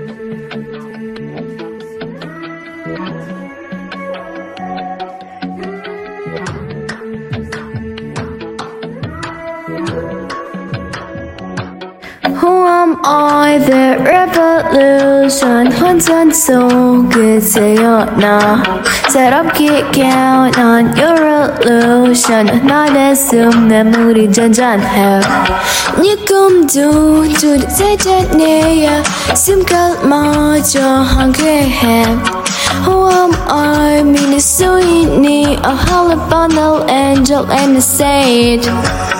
Who am I? The revolution 완전 속이세요 나 Set up kick out on your illusion 나의 숨내 물이 잔잔해 네 꿈도 두드러지네요 숨결마저 한계해 Who am I? 미니 수인이 A holy bundle angel and a saint